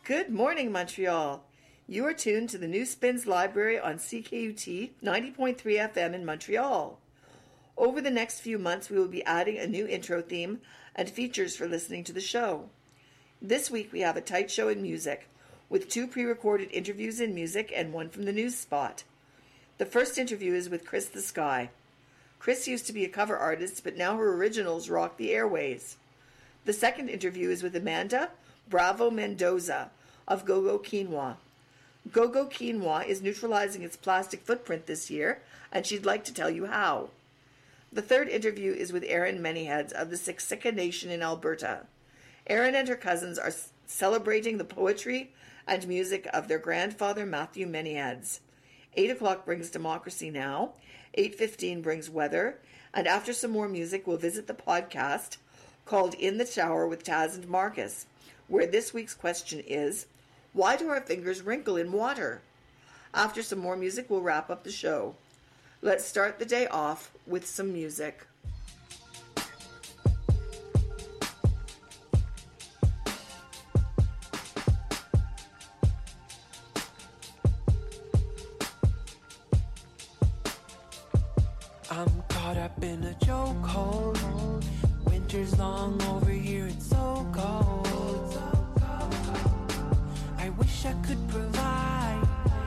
Good morning, Montreal. You are tuned to the New Spins Library on CKUT 90.3 FM in Montreal. Over the next few months, we will be adding a new intro theme and features for listening to the show. This week, we have a tight show in music, with 2 pre-recorded interviews in music and 1 from the news spot. The first interview is with Chris the Sky. Chris used to be a cover artist, but now her originals rock the airways. The second interview is with Amanda Bravo Mendoza of Go-Go Quinoa. Go-Go Quinoa is neutralizing its plastic footprint this year, and she'd like to tell you how. The third interview is with Erin Manyheads of the Siksika Nation in Alberta. Erin and her cousins are celebrating the poetry and music of their grandfather Matthew Manyheads. 8 o'clock brings Democracy Now!, 8:15 brings weather, and after some more music, we'll visit the podcast called In the Shower with Taz and Marcus, where this week's question is, why do our fingers wrinkle in water? After some more music, we'll wrap up the show. Let's start the day off with some music. I'm caught up in a chokehold. Winter's long over here, it's so cold. I wish I could provide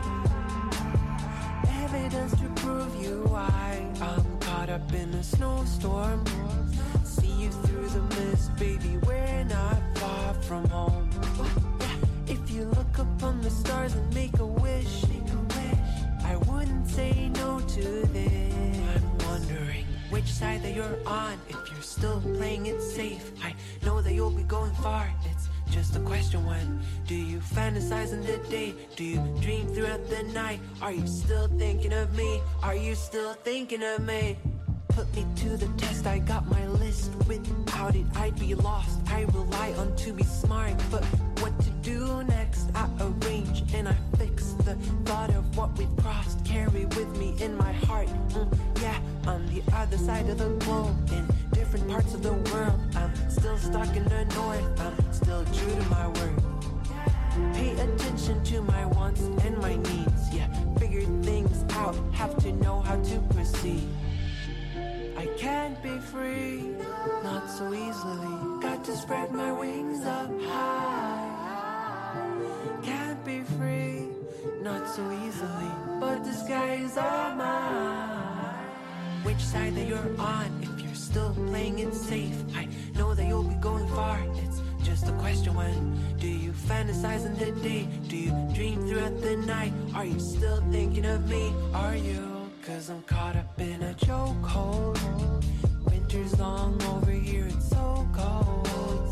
evidence to prove you why. I'm caught up in a snowstorm. See you through the mist, baby, we're not far from home. If you look up on the stars and make a wish, I wouldn't say no to this. I'm wondering which side that you're on, if you're still playing it safe. I know that you'll be going far, it's just a question when. Do you fantasize in the day? Do you dream throughout the night? Are you still thinking of me? Are you still thinking of me? Put me to the test, I got my list. Without it I'd be lost. I rely on to be smart, but what to do next? I arrange and I fix the thought of what we've crossed. Carry with me in my heart, yeah, on the other side of the globe, in different parts of the world. I'm still stuck in the north, I'm still true to my word. Pay attention to my wants and my needs, yeah, figure things out, have to know how to proceed. I can't be free, not so easily. Got to spread my wings up high. Can't be free, not so easily. But the skies are mine. Which side that you're on, if you're still playing it safe. I know that you'll be going far, it's just a question when. Do you fantasize in the day? Do you dream throughout the night? Are you still thinking of me? Are you? Cause I'm caught up in a chokehold. Winter's long over here, it's so cold.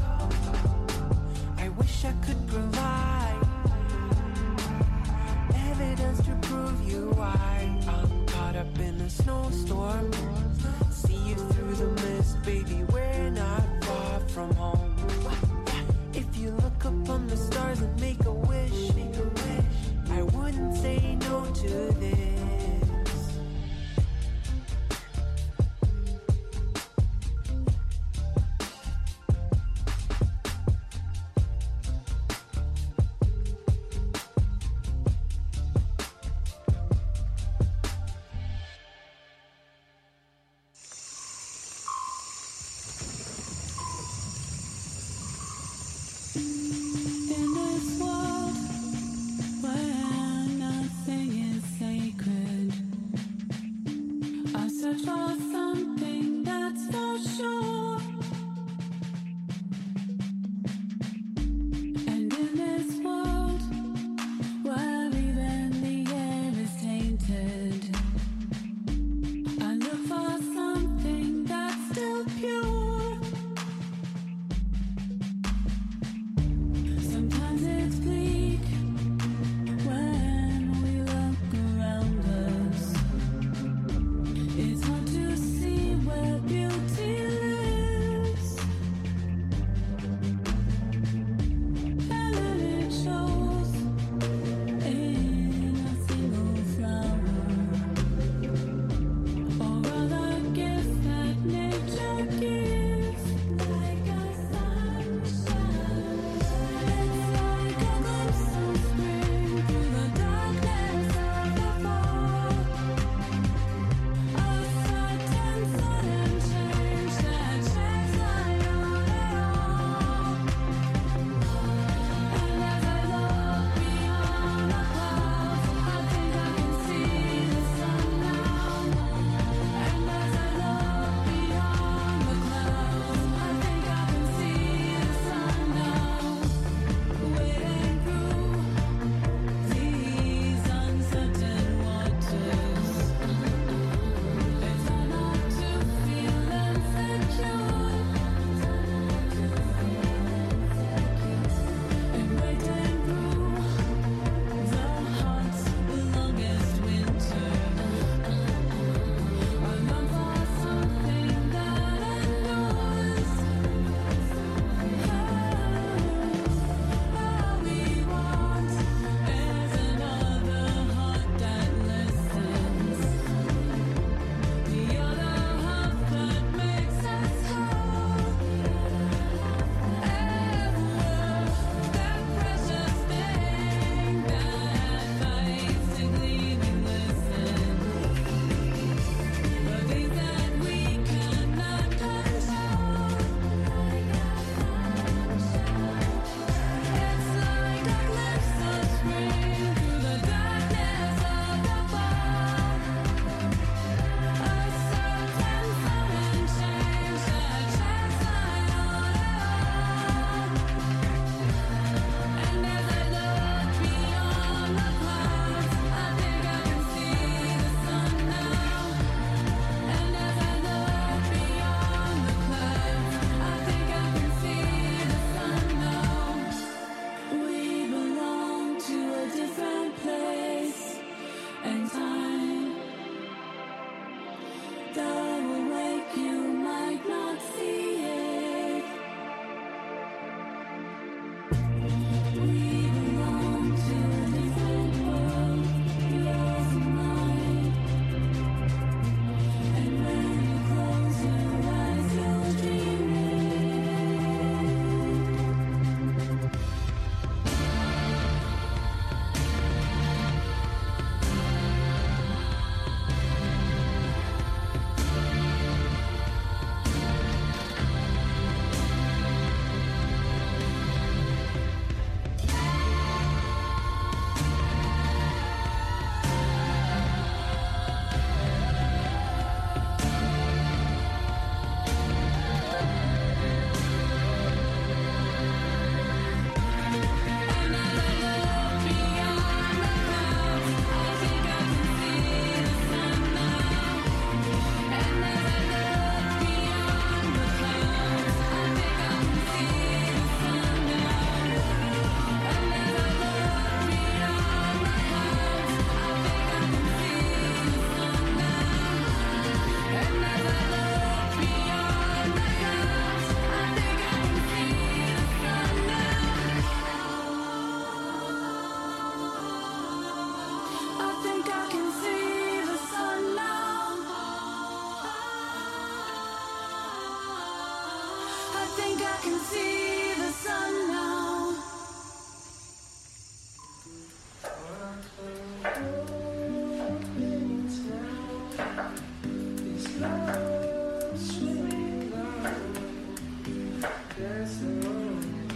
I wish I could provide evidence to prove you why. I'm caught up in a snowstorm. See you through the mist, baby, we're not far from home. If you look up on the stars and make a wish, I wouldn't say no to this.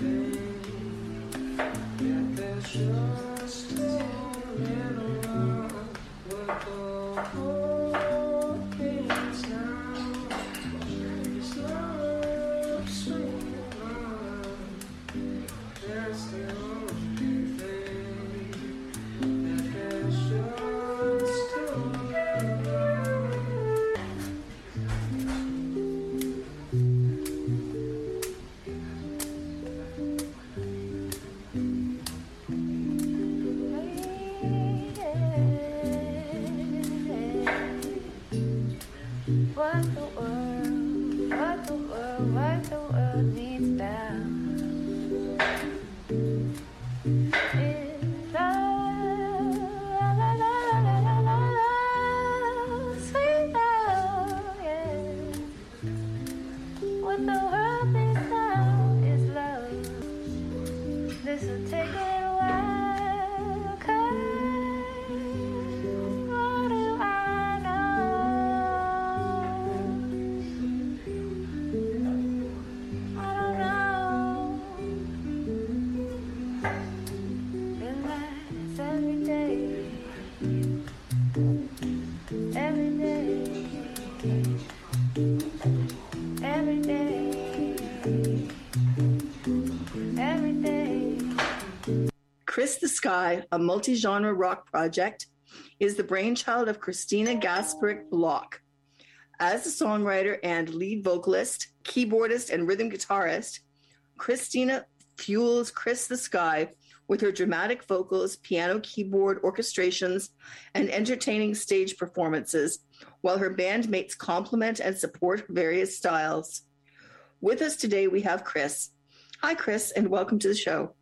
Chris the Sky, a multi-genre rock project, is the brainchild of Christina Gasparic Block. As a songwriter and lead vocalist, keyboardist, and rhythm guitarist, Christina fuels Chris the Sky with her dramatic vocals, piano, keyboard, orchestrations, and entertaining stage performances, while her bandmates complement and support her various styles. With us today, we have Chris. Hi, Chris, and welcome to the show.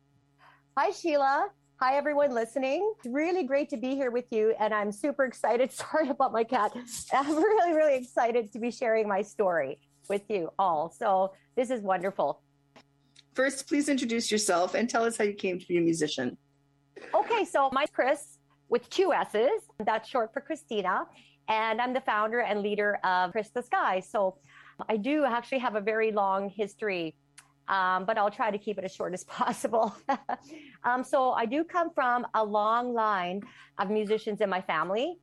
Hi, Sheila. Hi, everyone listening. It's really great to be here with you, and I'm super excited. Sorry about my cat. I'm really, really excited to be sharing my story with you all. So this is wonderful. First, please introduce yourself and tell us how you came to be a musician. Okay, so my Chris with 2 S's. That's short for Christina, and I'm the founder and leader of Chris the Sky. So I do actually have a very long history, but I'll try to keep it as short as possible. So I do come from a long line of musicians in my family.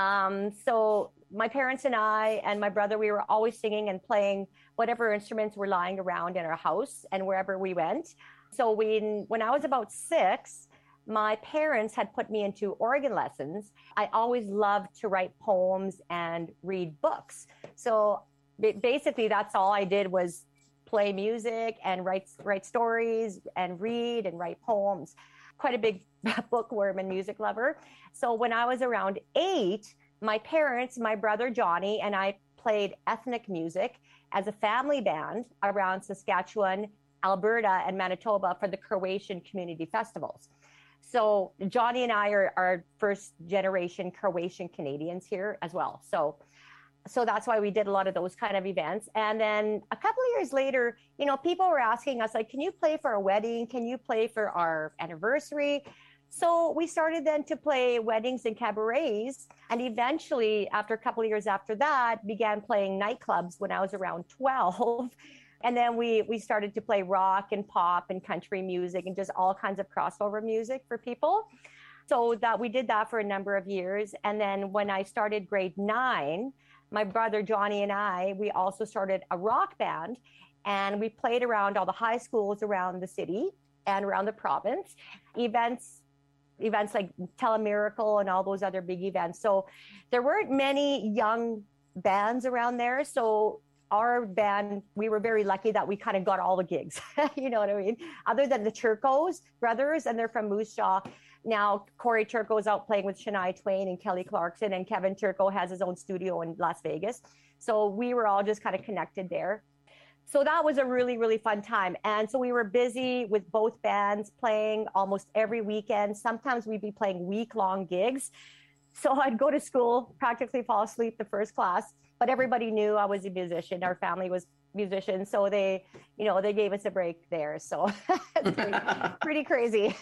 So my parents and I and my brother, we were always singing and playing whatever instruments were lying around in our house and wherever we went. So when I was about 6, my parents had put me into organ lessons. I always loved to write poems and read books. So basically that's all I did was play music and write stories and read and write poems. Quite a big bookworm and music lover. So when I was around 8, my parents, my brother Johnny, and I played ethnic music as a family band around Saskatchewan, Alberta, and Manitoba for the Croatian community festivals. So Johnny and I are first generation Croatian Canadians here as well. So that's why we did a lot of those kind of events. And then a couple of years later, people were asking us, like, can you play for our wedding? Can you play for our anniversary? So we started then to play weddings and cabarets. And eventually, after a couple of years after that, began playing nightclubs when I was around 12. And then we started to play rock and pop and country music and just all kinds of crossover music for people. So that we did that for a number of years. And then when I started grade 9, my brother Johnny and I, we also started a rock band, and we played around all the high schools around the city and around the province, events like Telemiracle and all those other big events. So there weren't many young bands around there. So our band, we were very lucky that we kind of got all the gigs. You know what I mean? Other than the Turcos brothers, and they're from Moose Jaw. Now, Corey Turco's out playing with Shania Twain and Kelly Clarkson, and Kevin Turco has his own studio in Las Vegas. So we were all just kind of connected there. So that was a really, really fun time. And so we were busy with both bands playing almost every weekend. Sometimes we'd be playing week-long gigs. So I'd go to school, practically fall asleep the first class, but everybody knew I was a musician. Our family was musicians. So they gave us a break there. So it's pretty crazy.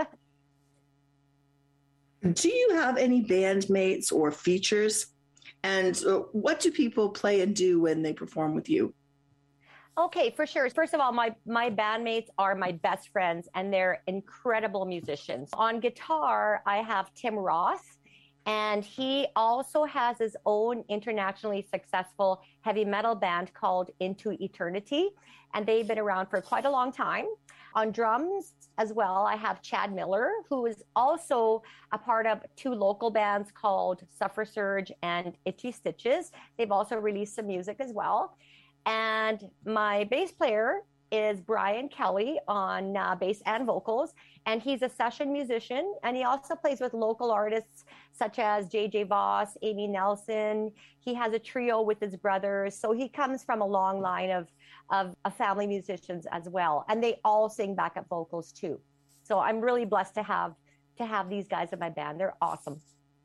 Do you have any bandmates or features? And what do people play and do when they perform with you? Okay, for sure. First of all, my bandmates are my best friends and they're incredible musicians. On guitar, I have Tim Ross, and he also has his own internationally successful heavy metal band called Into Eternity, and they've been around for quite a long time. On drums as well, I have Chad Miller, who is also a part of two local bands called Suffer Surge and Itchy Stitches. They've also released some music as well. And my bass player is Brian Kelly on bass and vocals. And he's a session musician. And he also plays with local artists such as JJ Voss, Amy Nelson. He has a trio with his brothers. So he comes from a long line of family musicians as well. And they all sing backup vocals too. So I'm really blessed to have these guys in my band. They're awesome.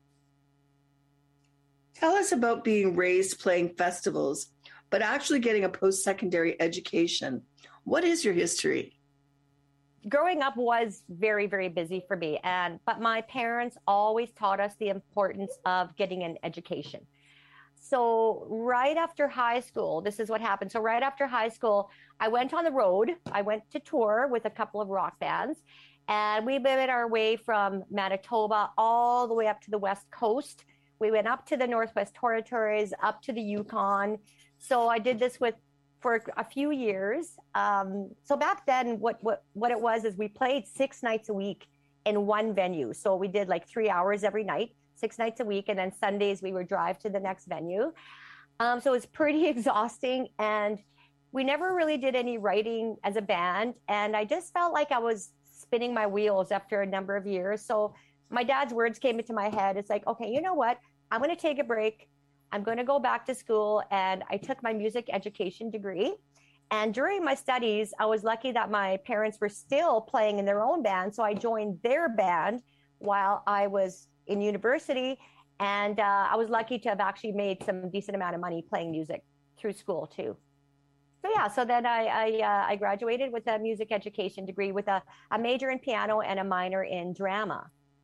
Tell us about being raised playing festivals, but actually getting a post-secondary education. What is your history? Growing up was very, very busy for me. But my parents always taught us the importance of getting an education. So right after high school, this is what happened. So right after high school, I went on the road. I went to tour with a couple of rock bands, and we made our way from Manitoba all the way up to the West Coast. We went up to the Northwest Territories, up to the Yukon. So I did this for a few years. So back then, what it was is we played 6 nights a week in one venue. So we did like 3 hours every night, 6 nights a week. And then Sundays we would drive to the next venue. So it's pretty exhausting. And we never really did any writing as a band. And I just felt like I was spinning my wheels after a number of years. So my dad's words came into my head. It's like, okay, you know what? I'm going to take a break. I'm going to go back to school. And I took my music education degree. And during my studies, I was lucky that my parents were still playing in their own band. So I joined their band while I was in university. And I was lucky to have actually made some decent amount of money playing music through school too. So yeah, so then I graduated with a music education degree with a major in piano and a minor in drama.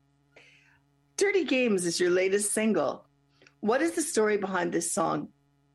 Dirty Games is your latest single. What is the story behind this song?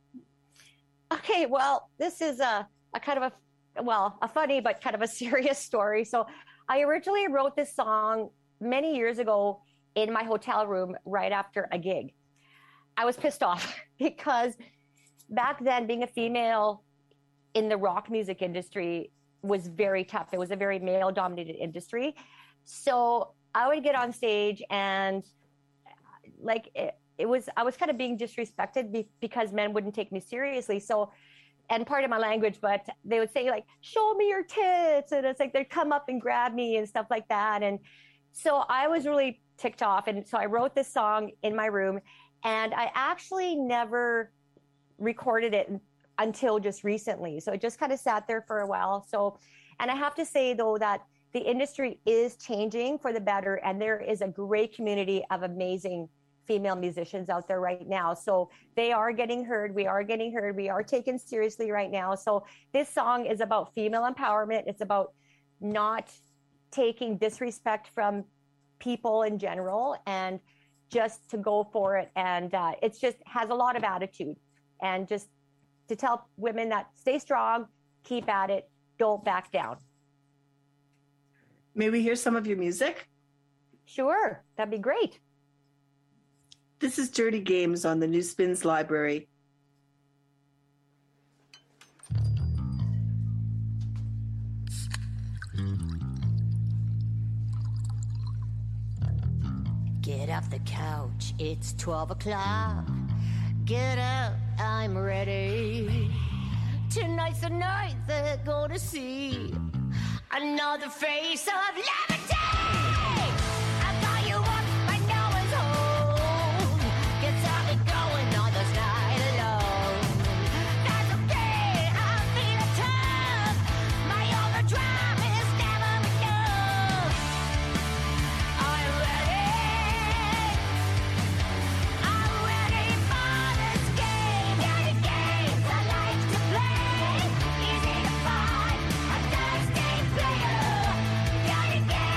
Okay, well, this is a kind of a funny but kind of a serious story. So I originally wrote this song many years ago in my hotel room right after a gig. I was pissed off because back then being a female in the rock music industry was very tough. It was a very male-dominated industry. So I would get on stage and like I was kind of being disrespected because men wouldn't take me seriously. So, and part of my language, but they would say like, show me your tits. And it's like, they'd come up and grab me and stuff like that. And so I was really ticked off. And so I wrote this song in my room, and I actually never recorded it until just recently. So it just kind of sat there for a while. So, and I have to say though, that the industry is changing for the better. And there is a great community of amazing female musicians out there right now. So they are getting heard. We are getting heard. We are taken seriously right now. So this song is about female empowerment. It's about not taking disrespect from people in general and just to go for it. And it's just has a lot of attitude, and just to tell women that stay strong, keep at it, don't back down. May we hear some of your music? Sure, that'd be great. This is Dirty Games on the New Spins Library. Get off the couch, it's 12 o'clock. Get up, I'm ready. Tonight's the night they're gonna see another face of liberty. I call you up when no one's home. Get something going on this night alone. That's okay, I'm feeling tough. My overdrive is never enough. I'm ready. I'm ready for this game. Dirty games I like to play. Easy to find, a thirsty player. Dirty games.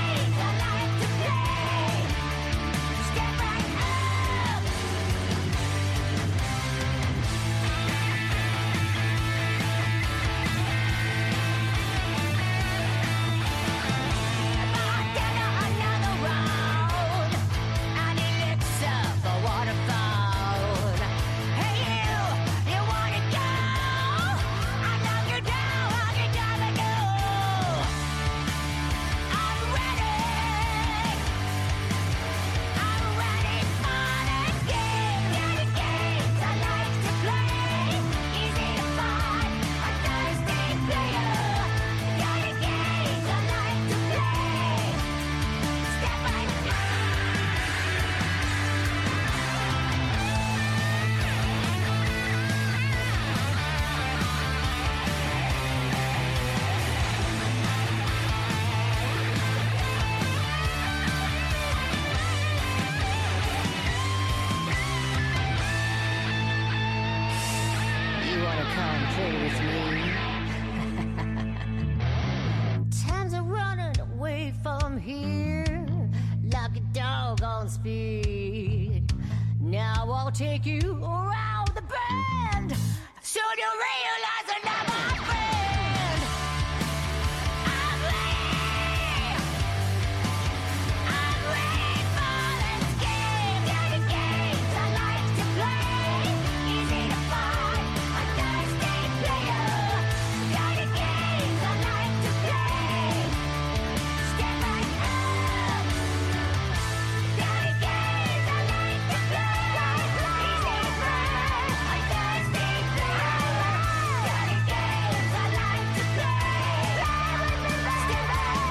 from here like a dog on speed. Now I'll take you around the bend. Soon you'll realize I'm not my friend. I'm ready. I'm ready for this game. Dirty games I like to play. Easy to find, a thirsty player. Dirty games I like to play. Step right up. Dirty games I like to play. Easy to find, a thirsty player. Dirty games I like to play. Step right up.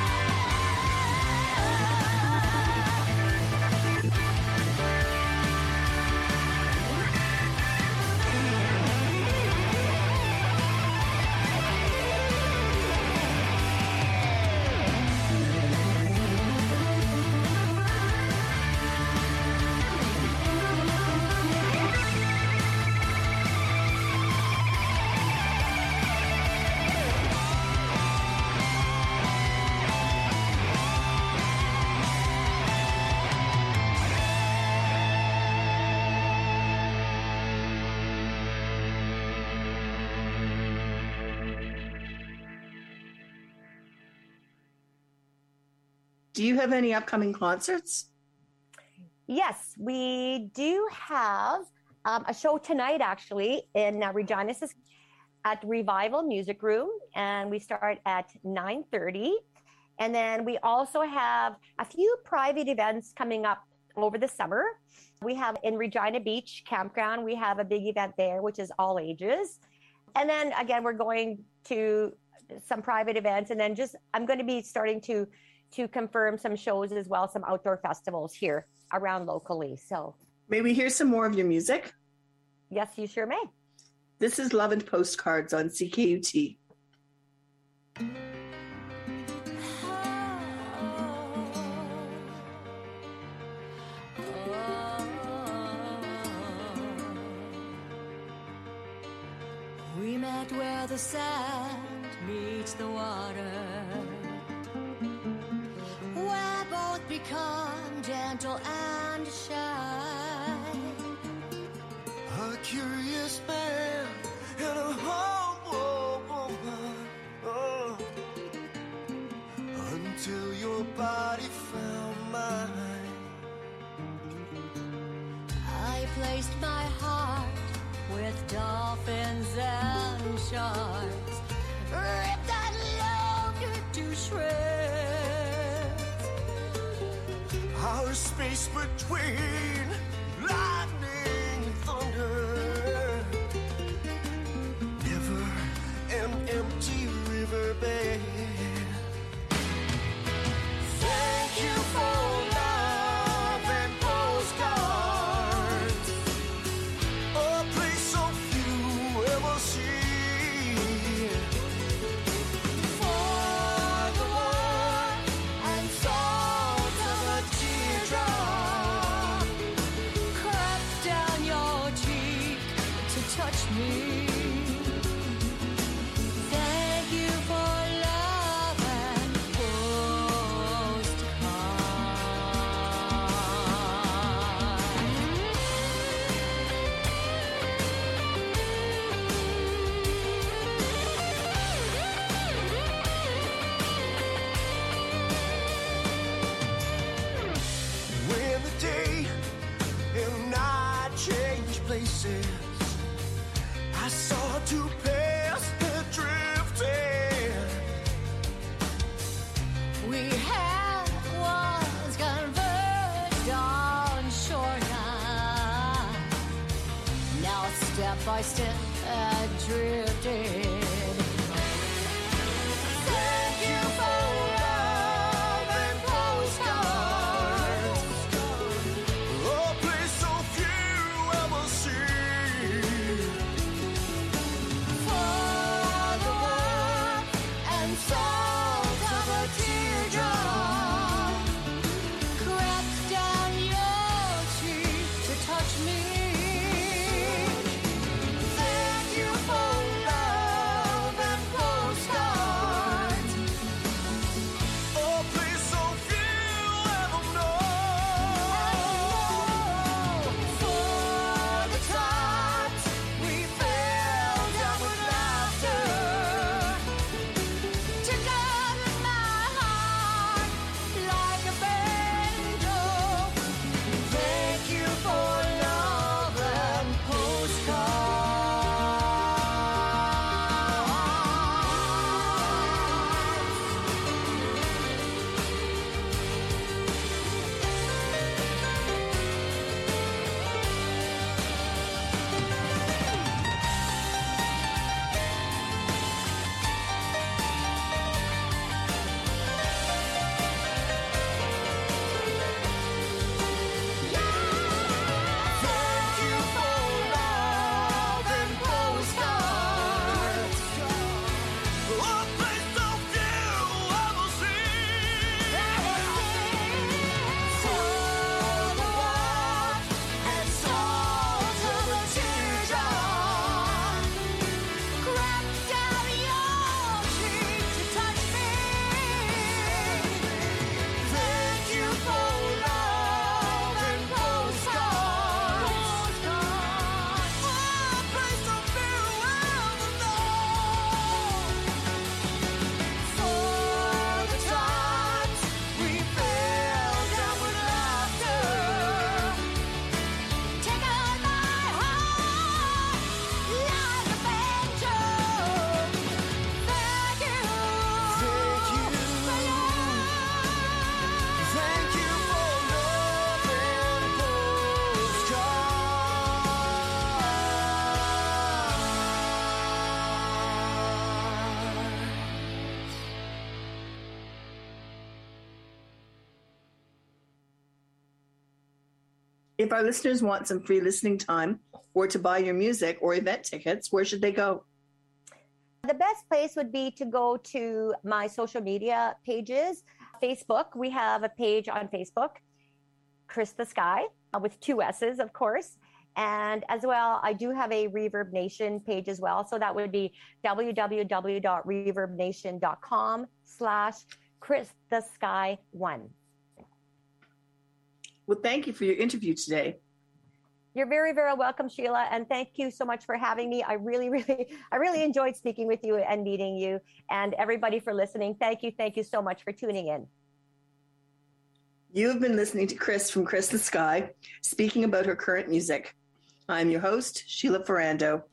Do you have any upcoming concerts? Yes, we do have a show tonight, actually, in Regina at Revival Music Room, and we start at 9:30. And then we also have a few private events coming up over the summer. We have in Regina Beach Campground, we have a big event there, which is all ages. And then again, we're going to some private events, and then I'm going to be starting to confirm some shows as well, some outdoor festivals here around locally. So May we hear some more of your music? yes, you sure may. This is Love and Postcards on CKUT. We met where the sand meets the water, where both become gentle and shy. A curious man and a humble woman, oh, until your body found mine. I placed my heart with dolphins and sharks, ripped that love to shreds. Our space between lightning and thunder, never an empty riverbed. Thank you for love and postcards, a place so few ever see. For the warmth and salt of a teardrop crept down your cheek to touch me. Thank you for love and When the day and night change places, I saw two pairs drifting. we had once converged on shoreline. Now step by step drifted. Thank you for love and postcards. A place so few ever see. For the warmth and salt of a teardrop crept down your cheek to touch me. Thank you for love If our listeners want some free listening time or to buy your music or event tickets, where should they go? The best place would be to go to my social media pages. Facebook, we have a page on Facebook, Chris the Sky, with 2 S's, of course. And as well, I do have a Reverb Nation page as well. So that would be www.reverbnation.com/ChrisTheSky1. Well, thank you for your interview today. You're very, very welcome, Sheila. And thank you so much for having me. I really enjoyed speaking with you and meeting you, and everybody for listening. Thank you so much for tuning in. You have been listening to Chris from Chris the Sky, speaking about her current music. I'm your host, Sheila Ferrando.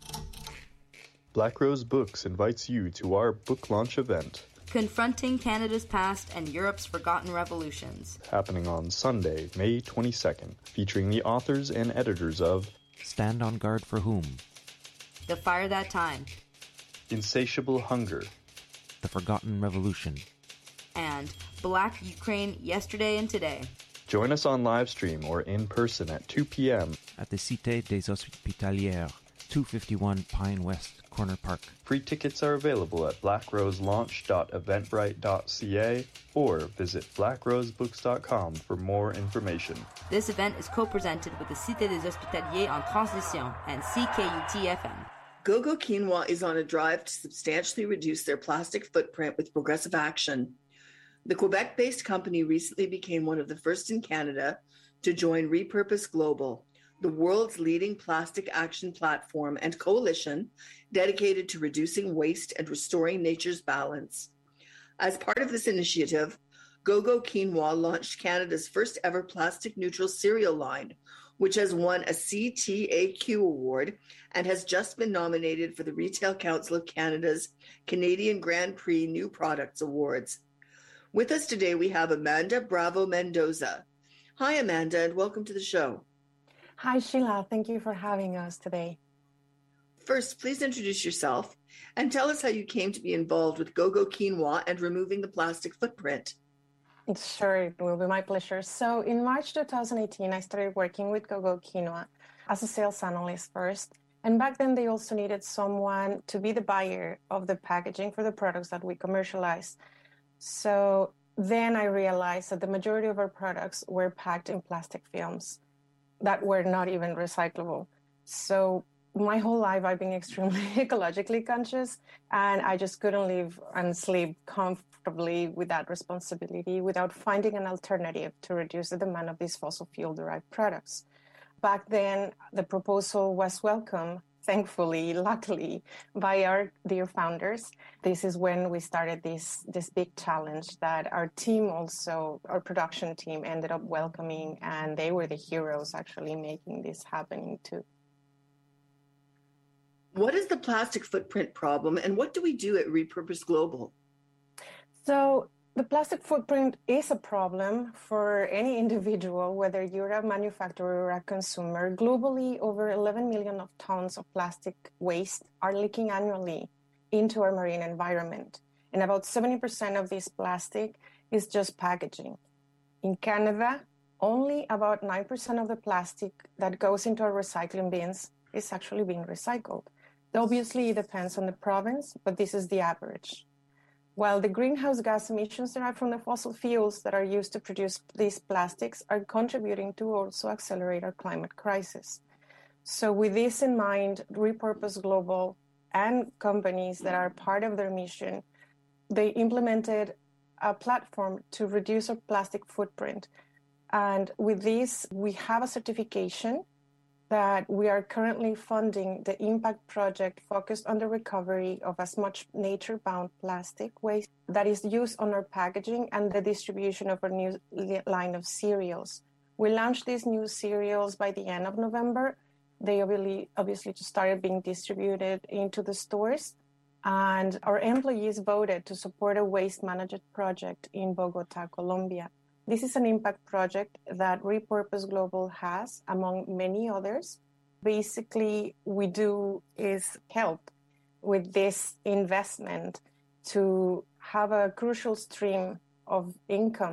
Black Rose Books invites you to our book launch event, Confronting Canada's Past and Europe's Forgotten Revolutions, happening on Sunday, May 22nd, featuring the authors and editors of Stand on Guard for Whom? The Fire That Time, Insatiable Hunger, The Forgotten Revolution, and Black Ukraine Yesterday and Today. Join us on live stream or in person at 2 p.m. at the Cité des Hospitalières, 251 Pine West, Corner Park. Free tickets are available at blackroselaunch.eventbrite.ca or visit blackrosebooks.com for more information. This event is co-presented with the Cité des Hospitaliers en Transition and CKUT-FM. GoGo Quinoa is on a drive to substantially reduce their plastic footprint with progressive action. The Quebec-based company recently became one of the first in Canada to join Repurpose Global, the world's leading plastic action platform and coalition dedicated to reducing waste and restoring nature's balance. As part of this initiative, GoGo Quinoa launched Canada's first ever plastic neutral cereal line, which has won a CTAQ award and has just been nominated for the Retail Council of Canada's Canadian Grand Prix New Products Awards. With us today, we have Amanda Bravo Mendoza. Hi, Amanda, and welcome to the show. Hi, Sheila. Thank you for having us today. First, please introduce yourself and tell us how you came to be involved with GoGo Quinoa and removing the plastic footprint. Sure, it will be my pleasure. So in March 2018, I started working with GoGo Quinoa as a sales analyst first. And back then, they also needed someone to be the buyer of the packaging for the products that we commercialized. So then I realized that the majority of our products were packed in plastic films that were not even recyclable. So my whole life, I've been extremely ecologically conscious, and I just couldn't live and sleep comfortably with that responsibility without finding an alternative to reduce the demand of these fossil fuel-derived products. Back then, the proposal was welcome, thankfully, luckily, by our dear founders. This is when we started this big challenge that our team also, our production team, ended up welcoming, and they were the heroes actually making this happening too. What is the plastic footprint problem, and what do we do at Repurpose Global? So the plastic footprint is a problem for any individual, whether you're a manufacturer or a consumer. Globally, over 11 million of tons of plastic waste are leaking annually into our marine environment. And about 70% of this plastic is just packaging. In Canada, only about 9% of the plastic that goes into our recycling bins is actually being recycled. Obviously, it depends on the province, but this is the average. While the greenhouse gas emissions derived from the fossil fuels that are used to produce these plastics are contributing to also accelerate our climate crisis. So with this in mind, Repurpose Global and companies that are part of their mission, they implemented a platform to reduce our plastic footprint. And with this, we have a certification that we are currently funding the impact project focused on the recovery of as much nature-bound plastic waste that is used on our packaging and the distribution of our new line of cereals. We launched these new cereals by the end of November. They obviously just started being distributed into the stores, and our employees voted to support a waste management project in Bogota, Colombia. This is an impact project that Repurpose Global has, among many others. Basically, we do is help with this investment to have a crucial stream of income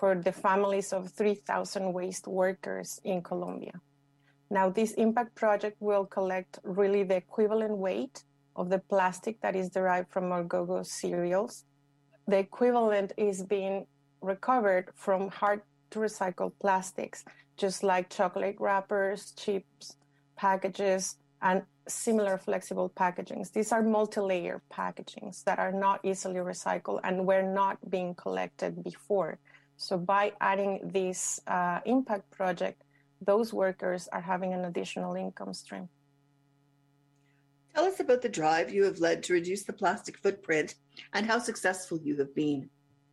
for the families of 3,000 waste workers in Colombia. Now, this impact project will collect really the equivalent weight of the plastic that is derived from our Go-Go cereals. The equivalent is being recovered from hard-to-recycle plastics, just like chocolate wrappers, chips, packages, and similar flexible packagings. These are multi-layer packagings that are not easily recycled and were not being collected before. So by adding this impact project, those workers are having an additional income stream. Tell us about the drive you have led to reduce the plastic footprint and how successful you have been.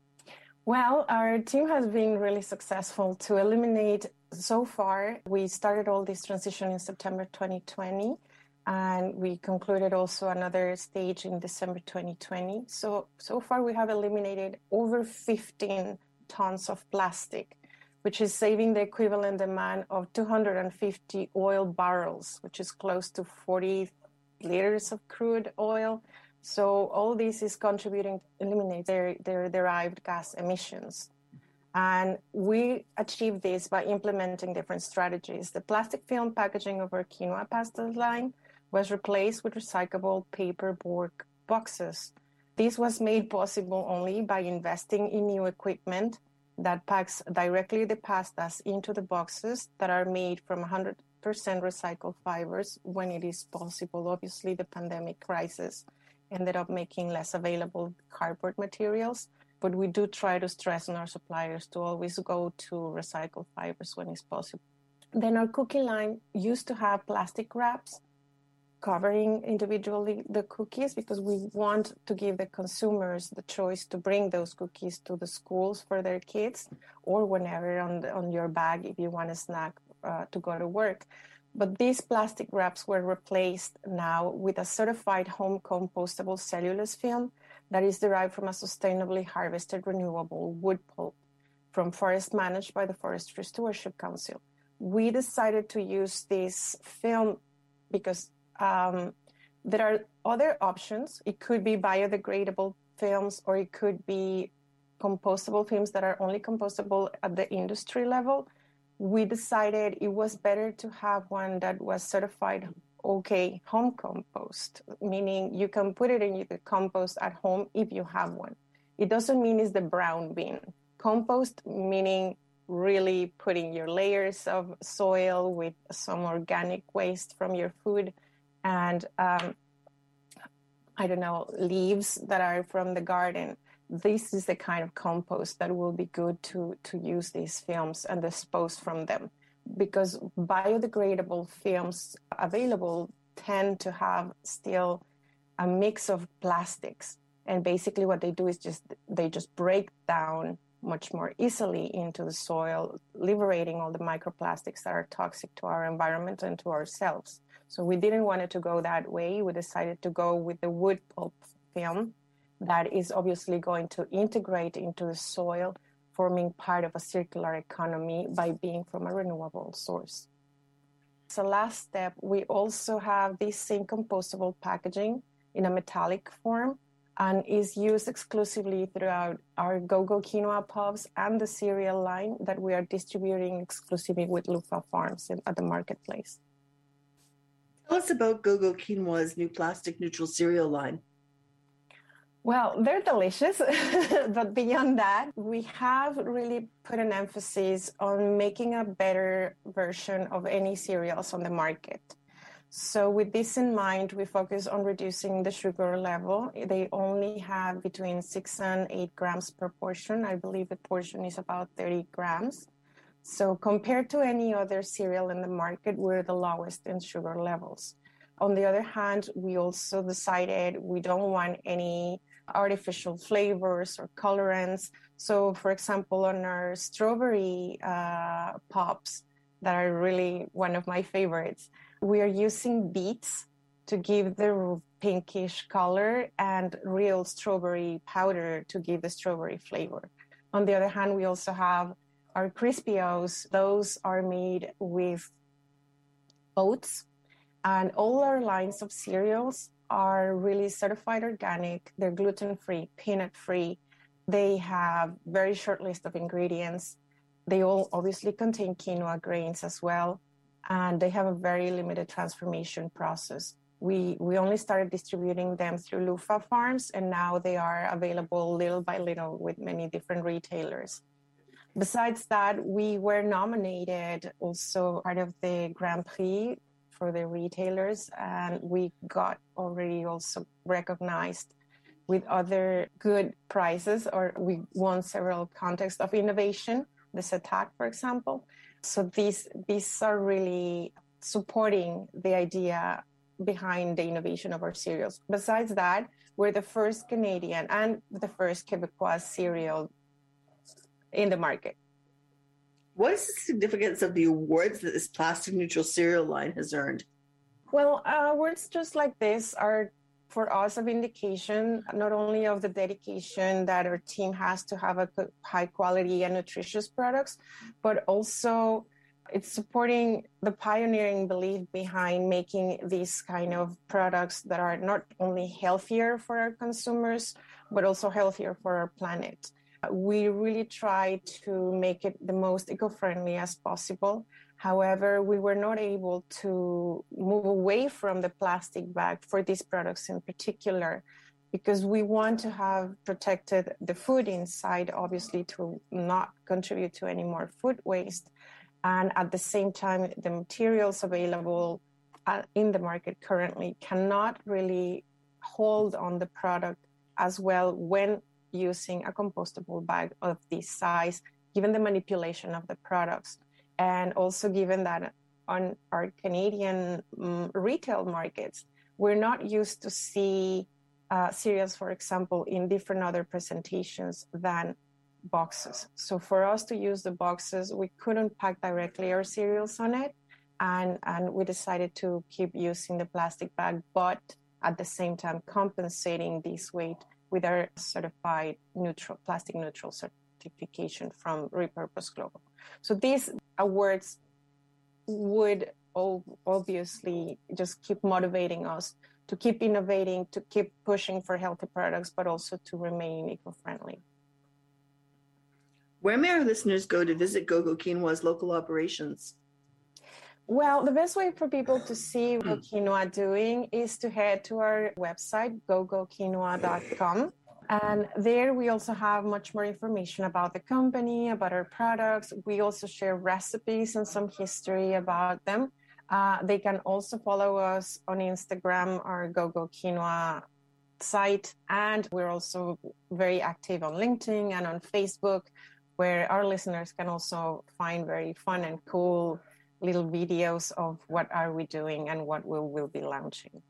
Well, our team has been really successful to eliminate, so far, we started all this transition in September 2020, and we concluded also another stage in December 2020. So far we have eliminated over 15 tons of plastic, which is saving the equivalent demand of 250 oil barrels, which is close to 40 liters of crude oil. So all this is contributing to eliminate their derived gas emissions. And we achieved this by implementing different strategies. The plastic film packaging of our quinoa pasta line was replaced with recyclable paperboard boxes. This was made possible only by investing in new equipment that packs directly the pastas into the boxes that are made from 100% recycled fibers when it is possible. Obviously, the pandemic crisis ended up making less available cardboard materials, but we do try to stress on our suppliers to always go to recycled fibers when it's possible. Then our cookie line used to have plastic wraps covering individually the cookies because we want to give the consumers the choice to bring those cookies to the schools for their kids or whenever on your bag if you want a snack to go to work. But these plastic wraps were replaced now with a certified home compostable cellulose film that is derived from a sustainably harvested renewable wood pulp from forests managed by the Forestry Stewardship Council. We decided to use this film because there are other options. It could be biodegradable films or it could be compostable films that are only compostable at the industry level. We decided it was better to have one that was certified okay home compost, meaning you can put it in the compost at home if you have one. It doesn't mean it's the brown bin. Compost meaning really putting your layers of soil with some organic waste from your food and leaves that are from the garden. This is the kind of compost that will be good to use these films and dispose from them, because biodegradable films available tend to have still a mix of plastics. And basically what they do is they just break down much more easily into the soil, liberating all the microplastics that are toxic to our environment and to ourselves. So we didn't want it to go that way. We decided to go with the wood pulp film that is obviously going to integrate into the soil, forming part of a circular economy by being from a renewable source. So last step, we also have this same compostable packaging in a metallic form and is used exclusively throughout our Go-Go quinoa puffs and the cereal line that we are distributing exclusively with Lufa Farms at the marketplace. Tell us about Go-Go Quinoa's new plastic neutral cereal line. Well, they're delicious, but beyond that, we have really put an emphasis on making a better version of any cereals on the market. So with this in mind, we focus on reducing the sugar level. They only have between 6 and 8 grams per portion. I believe the portion is about 30 grams. So compared to any other cereal in the market, we're the lowest in sugar levels. On the other hand, we also decided we don't want any artificial flavors or colorants. So for example, on our strawberry pops that are really one of my favorites, we are using beets to give the pinkish color and real strawberry powder to give the strawberry flavor. On the other hand, we also have our Crispy O's. Those are made with oats, and all our lines of cereals are really certified organic. They're gluten-free, peanut-free, They have very short list of ingredients. They all obviously contain quinoa grains as well, and they have a very limited transformation process. We only started distributing them through Lufa Farms, and now they are available little by little with many different retailers. Besides that, we were nominated also part of the Grand Prix for the retailers, and we got already also recognized with other good prizes, or we won several contests of innovation, the SETAC, for example. So these are really supporting the idea behind the innovation of our cereals. Besides that, we're the first Canadian and the first Quebecois cereal in the market. What is the significance of the awards that this plastic neutral cereal line has earned? Well, awards just like this are for us a vindication not only of the dedication that our team has to have a high quality and nutritious products, but also it's supporting the pioneering belief behind making these kind of products that are not only healthier for our consumers, but also healthier for our planet. We really try to make it the most eco-friendly as possible. However, we were not able to move away from the plastic bag for these products in particular, because we want to have protected the food inside, obviously, to not contribute to any more food waste. And at the same time, the materials available in the market currently cannot really hold on the product as well when using a compostable bag of this size, given the manipulation of the products. And also given that on our Canadian retail markets, we're not used to see cereals, for example, in different other presentations than boxes. So for us to use the boxes, we couldn't pack directly our cereals on it. And we decided to keep using the plastic bag, but at the same time compensating this weight with our certified plastic neutral certification from Repurpose Global. So these awards would obviously just keep motivating us to keep innovating, to keep pushing for healthy products, but also to remain eco-friendly. Where may our listeners go to visit GoGo Quinoa's local operations? Well, the best way for people to see what Quinoa doing is to head to our website, gogoquinoa.com. And there we also have much more information about the company, about our products. We also share recipes and some history about them. They can also follow us on Instagram, our GoGo Quinoa site. And we're also very active on LinkedIn and on Facebook, where our listeners can also find very fun and cool little videos of what are we doing and what we will be launching.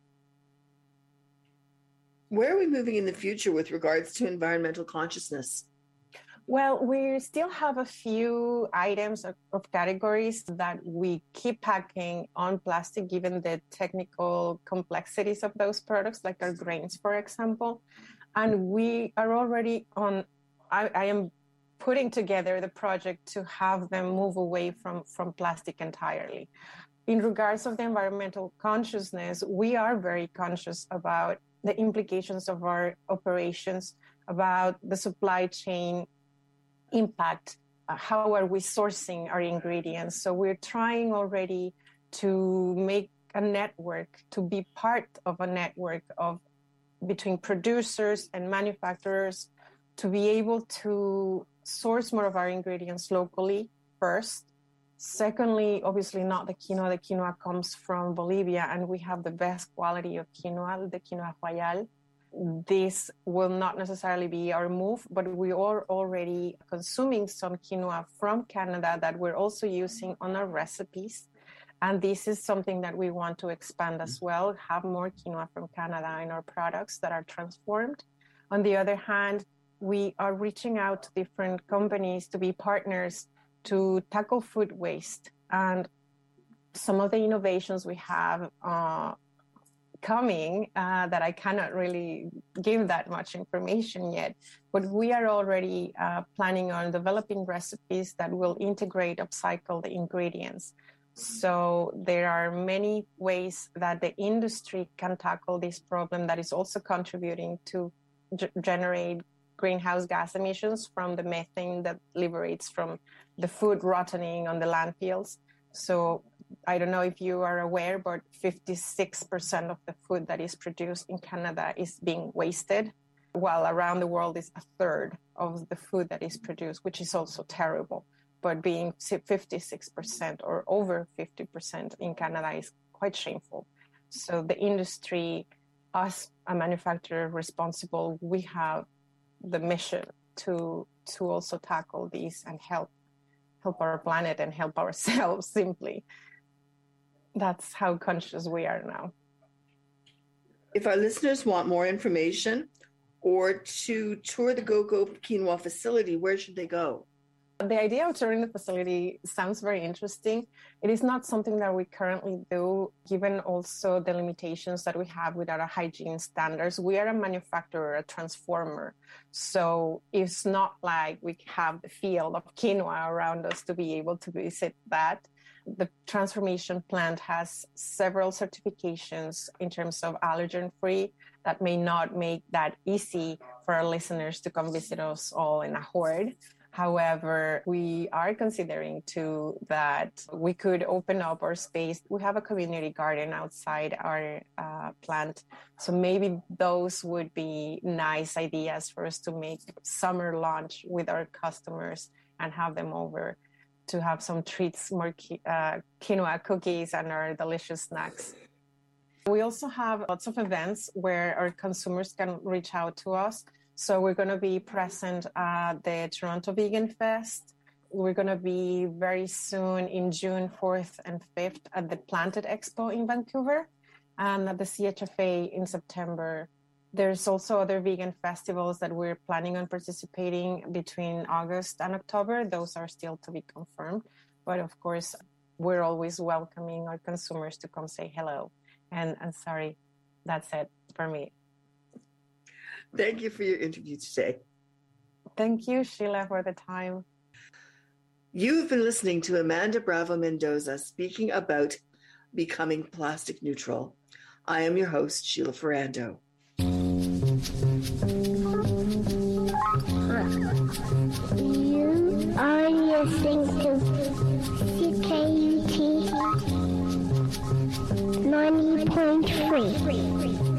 Where are we moving in the future with regards to environmental consciousness? Well, we still have a few items of categories that we keep packing on plastic, given the technical complexities of those products, like our grains, for example. And we are already on, I am putting together the project to have them move away from plastic entirely. In regards of the environmental consciousness, we are very conscious about the implications of our operations, about the supply chain impact, how are we sourcing our ingredients. So we're trying already to make a network, to be part of a network of between producers and manufacturers, to be able to source more of our ingredients locally first. Secondly, obviously not the quinoa. The quinoa comes from Bolivia, and we have the best quality of quinoa, the quinoa Royal. This will not necessarily be our move, but we are already consuming some quinoa from Canada that we're also using on our recipes. And this is something that we want to expand as well, have more quinoa from Canada in our products that are transformed. On the other hand, we are reaching out to different companies to be partners to tackle food waste. And some of the innovations we have coming that I cannot really give that much information yet, but we are already planning on developing recipes that will integrate upcycled ingredients. So there are many ways that the industry can tackle this problem that is also contributing to generate greenhouse gas emissions from the methane that liberates from the food rotting on the landfills. So I don't know if you are aware, but 56% of the food that is produced in Canada is being wasted, while around the world is a third of the food that is produced, which is also terrible. But being 56% or over 50% in Canada is quite shameful. So the industry, us, a manufacturer responsible, we have the mission to also tackle these and help our planet and help ourselves simply. That's how conscious we are now. If our listeners want more information or to tour the GoGo Quinoa facility, where should they go? The idea of touring the facility sounds very interesting. It is not something that we currently do, given also the limitations that we have with our hygiene standards. We are a manufacturer, a transformer. So it's not like we have the field of quinoa around us to be able to visit that. The transformation plant has several certifications in terms of allergen-free that may not make that easy for our listeners to come visit us all in a horde. However, we are considering too that we could open up our space. We have a community garden outside our plant. So maybe those would be nice ideas for us to make summer lunch with our customers and have them over to have some treats, more quinoa cookies and our delicious snacks. We also have lots of events where our consumers can reach out to us. So we're going to be present at the Toronto Vegan Fest. We're going to be very soon in June 4th and 5th at the Planted Expo in Vancouver and at the CHFA in September. There's also other vegan festivals that we're planning on participating between August and October. Those are still to be confirmed. But of course, we're always welcoming our consumers to come say hello. And sorry, that's it for me. Thank you for your interview today. Thank you, Sheila, for the time. You've been listening to Amanda Bravo Mendoza speaking about becoming plastic neutral. I am your host, Sheila Ferrando. You are listening to CKUT 90.3.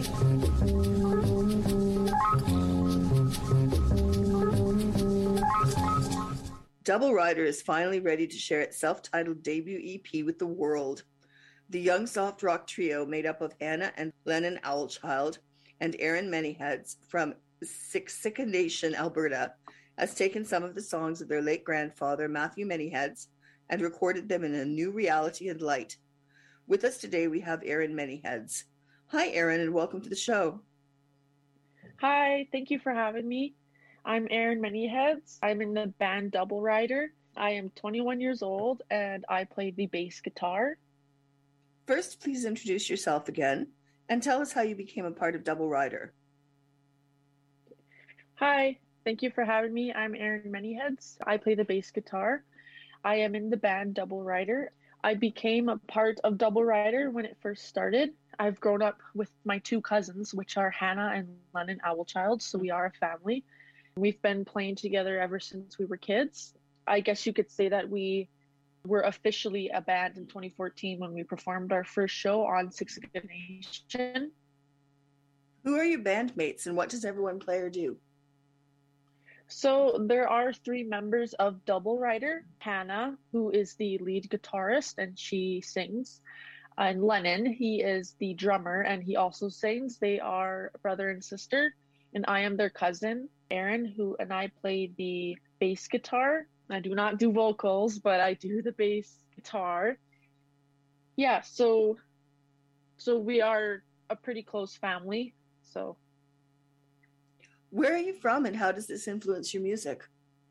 Double Rider is finally ready to share its self-titled debut EP with the world. The young soft rock trio made up of Hannah and Lennon Owlchild and Aaron Manyheads from Siksika Nation, Alberta, has taken some of the songs of their late grandfather, Matthew Manyheads, and recorded them in a new reality and light. With us today, we have Aaron Manyheads. Hi, Aaron, and welcome to the show. Hi, thank you for having me. I'm Aaron Manyheads. I'm in the band Double Rider. I am 21 years old, and I play the bass guitar. First, please introduce yourself again, and tell us how you became a part of Double Rider. Hi, thank you for having me. I'm Aaron Manyheads. I play the bass guitar. I am in the band Double Rider. I became a part of Double Rider when it first started. I've grown up with my two cousins, which are Hannah and Lennon Owlchild, so we are a family. We've been playing together ever since we were kids. I guess you could say that we were officially a band in 2014 when we performed our first show on Siksika Nation. Who are your bandmates and what does everyone play or do? So there are three members of Double Rider. Hannah, who is the lead guitarist and she sings. And Lennon, he is the drummer and he also sings. They are brother and sister. And I am their cousin, Aaron, who and I play the bass guitar. I do not do vocals, but I do the bass guitar. Yeah, so we are a pretty close family. So, where are you from and how does this influence your music?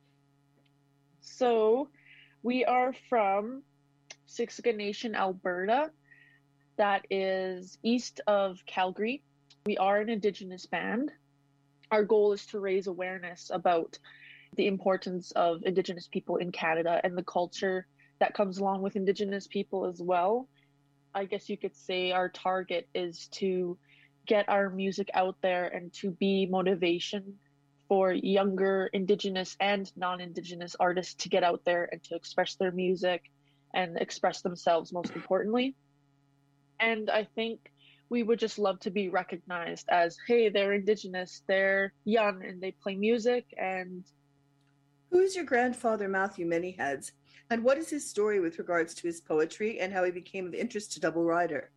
So, we are from Siksika Nation, Alberta. That is east of Calgary. We are an Indigenous band. Our goal is to raise awareness about the importance of Indigenous people in Canada and the culture that comes along with Indigenous people as well. I guess you could say our target is to get our music out there and to be motivation for younger Indigenous and non-Indigenous artists to get out there and to express their music and express themselves, most importantly. And I think we would just love to be recognized as, hey, they're Indigenous, they're young, and they play music. And who is your grandfather, Matthew Manyheads, and what is his story with regards to his poetry and how he became of interest to Double Rider?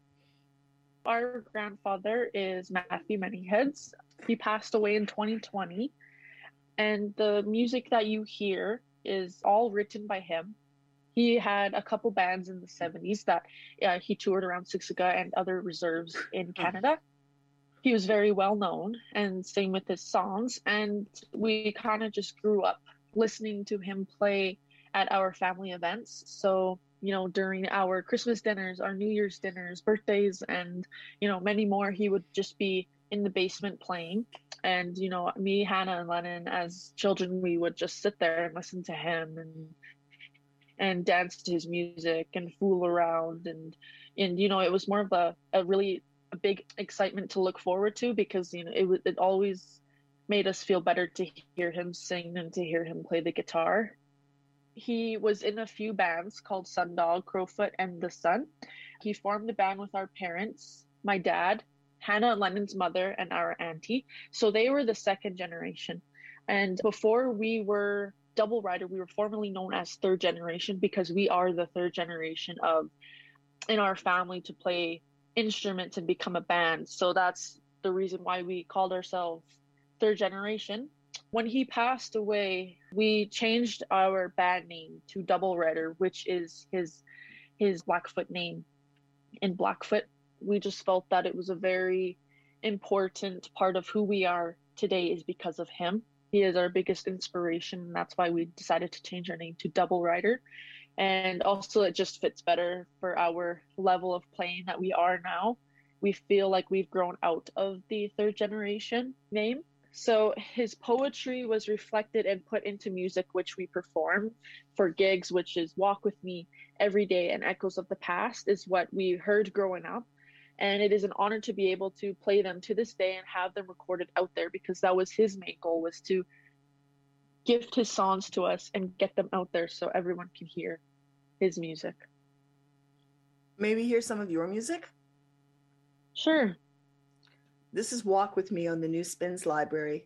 Our grandfather is Matthew Manyheads. He passed away in 2020, and the music that you hear is all written by him. He had a couple bands in the 70s that he toured around Siksika and other reserves in Canada. He was very well known, and same with his songs. And we kind of just grew up listening to him play at our family events. So, you know, during our Christmas dinners, our New Year's dinners, birthdays, and, you know, many more, he would just be in the basement playing. And, you know, me, Hannah, and Lennon, as children, we would just sit there and listen to him and dance to his music and fool around. And you know, it was more of a really big excitement to look forward to, because, you know, it always made us feel better to hear him sing and to hear him play the guitar. He was in a few bands called Sundog, Crowfoot, and The Sun. He formed a band with our parents, my dad, Hannah and Lennon's mother, and our auntie. So they were the second generation. And before we were Double Rider, we were formerly known as third generation, because we are the third generation in our family to play instruments and become a band. So that's the reason why we called ourselves third generation. When he passed away, we changed our band name to Double Rider, which is his Blackfoot name in Blackfoot. We just felt that it was a very important part of who we are today is because of him. He is our biggest inspiration, and that's why we decided to change our name to Double Rider. And also it just fits better for our level of playing that we are now. We feel like we've grown out of the third generation name. So his poetry was reflected and put into music, which we perform for gigs, which is Walk With Me, Every Day, and Echoes of the Past is what we heard growing up. And it is an honor to be able to play them to this day and have them recorded out there, because that was his main goal, was to gift his songs to us and get them out there so everyone can hear his music. Maybe hear some of your music? Sure. This is Walk With Me on the New Spins Library.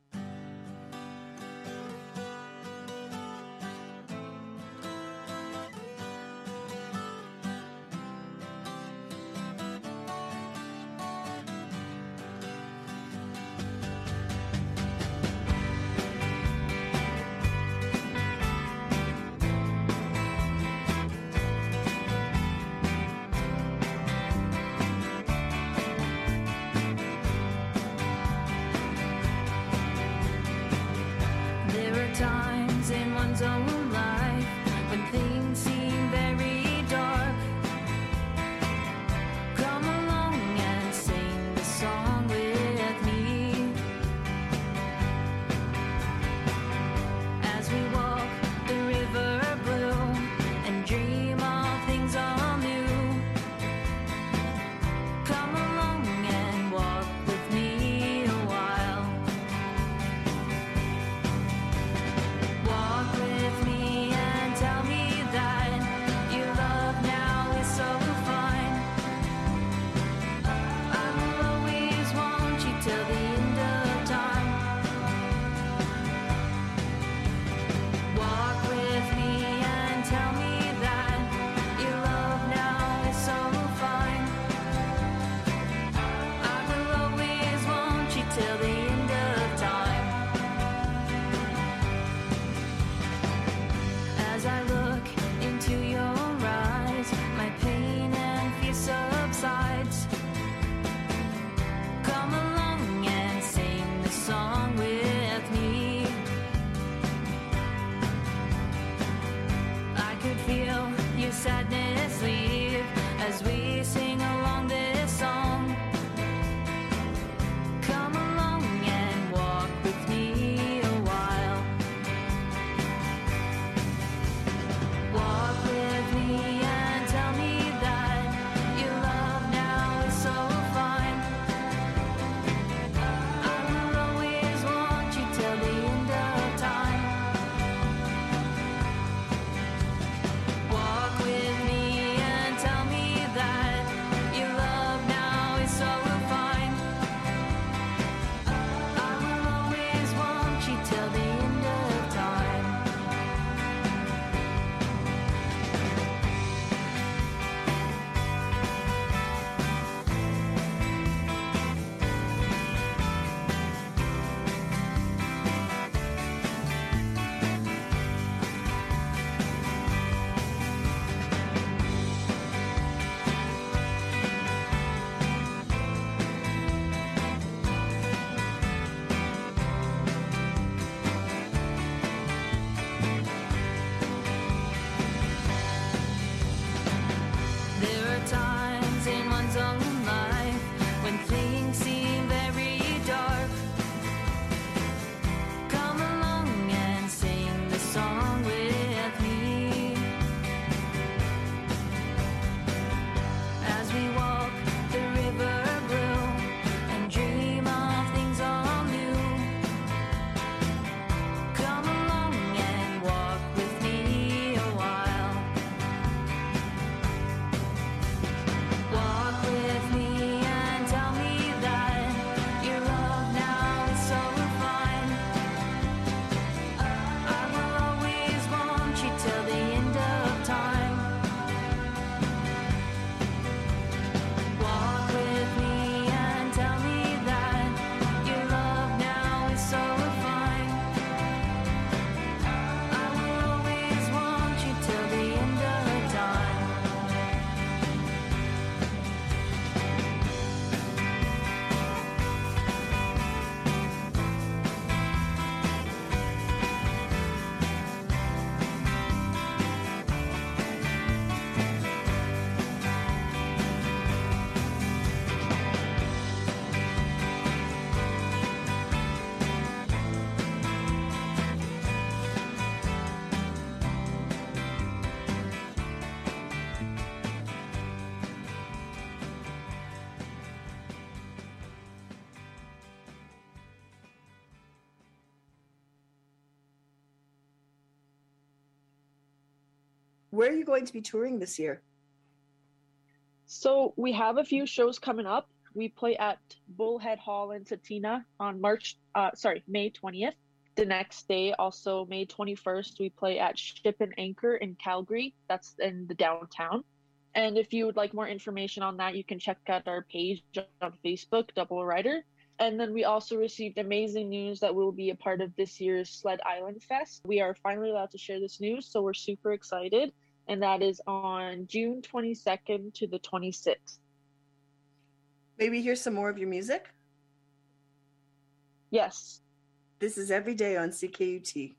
Times in one's own life when things seem very dark. Come along and sing the song with me as we walk the river blue and dream of things all new. Come along and walk with me a while. Walk with me Where are you going to be touring this year? So we have a few shows coming up. We play at Bullhead Hall in Satina on May 20th. The next day, also May 21st, we play at Ship and Anchor in Calgary. That's in the downtown. And if you would like more information on that, you can check out our page on Facebook, Double Rider. And then we also received amazing news that we'll be a part of this year's Sled Island Fest. We are finally allowed to share this news, so we're super excited. And that is on June 22nd to the 26th. Maybe hear some more of your music? Yes. This is Every Day on CKUT.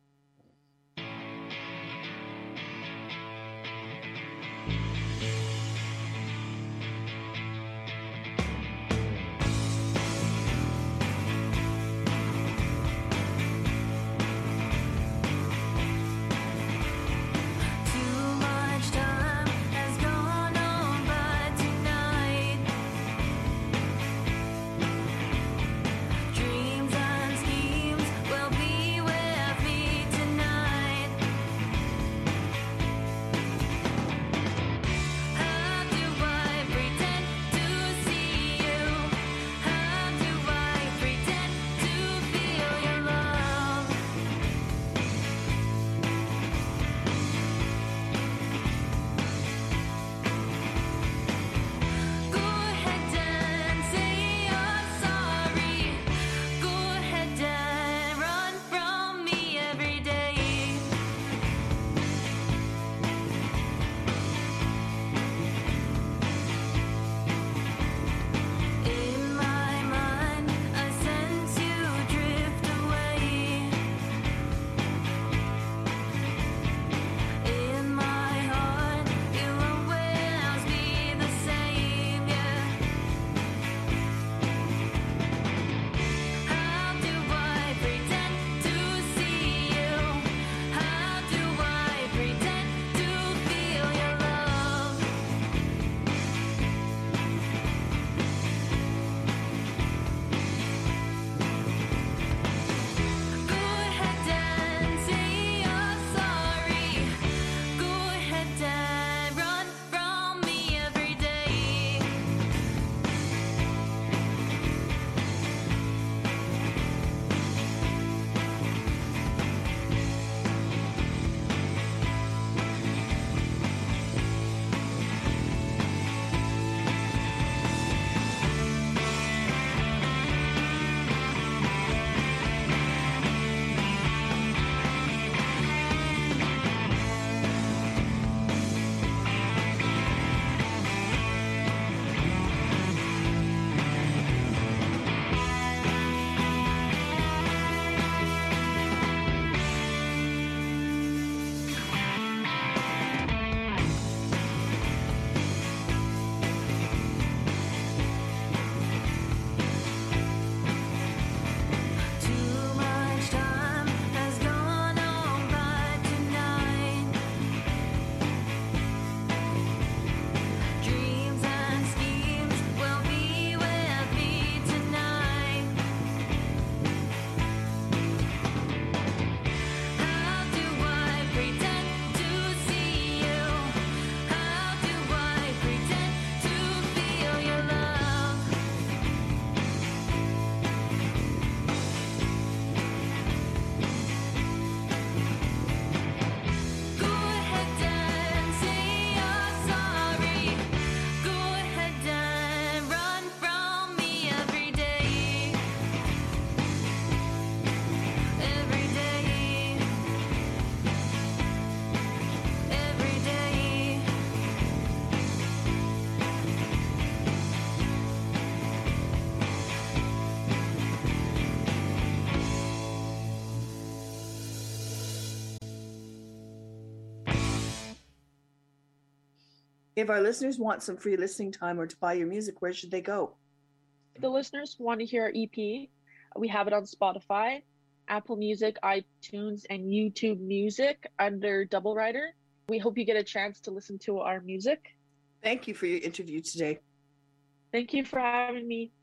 If our listeners want some free listening time or to buy your music, where should they go? If the listeners want to hear our EP, we have it on Spotify, Apple Music, iTunes, and YouTube Music under Double Rider. We hope you get a chance to listen to our music. Thank you for your interview today. Thank you for having me.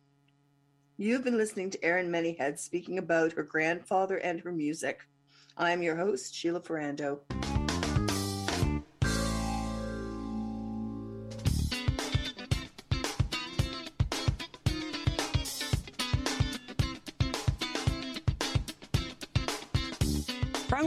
You've been listening to Erin Manyhead speaking about her grandfather and her music. I'm your host, Sheila Ferrando.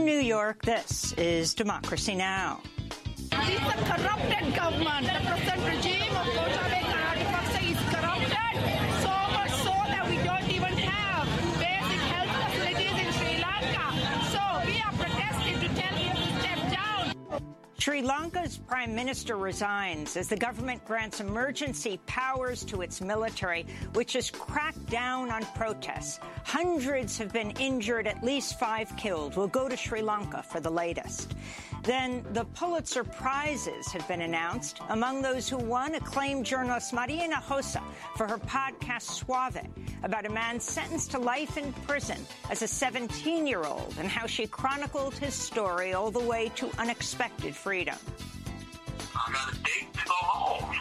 In New York, this is Democracy Now! It's a corrupted government. The present regime of Gotabaya Rajapaksa is corrupted, so much so that we don't even have basic health facilities in Sri Lanka. So we are protesting to tell him to step down. Sri Lanka's prime minister resigns as the government grants emergency powers to its military, which has cracked down on protests. Hundreds have been injured, at least 5 killed. We'll go to Sri Lanka for the latest. Then the Pulitzer Prizes have been announced. Among those who won, acclaimed journalist Maria Hinojosa for her podcast Suave, about a man sentenced to life in prison as a 17-year-old and how she chronicled his story all the way to unexpected freedom. I got a date to go home.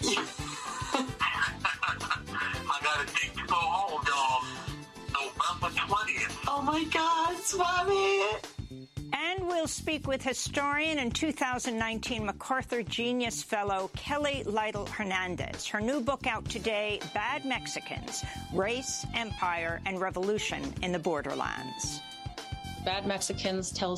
I got a date to go home, y'all. November 20th. Oh my God, Swami! And we'll speak with historian and 2019 MacArthur Genius Fellow Kelly Lytle Hernandez. Her new book out today, Bad Mexicans, Race, Empire, and Revolution in the Borderlands. Bad Mexicans tells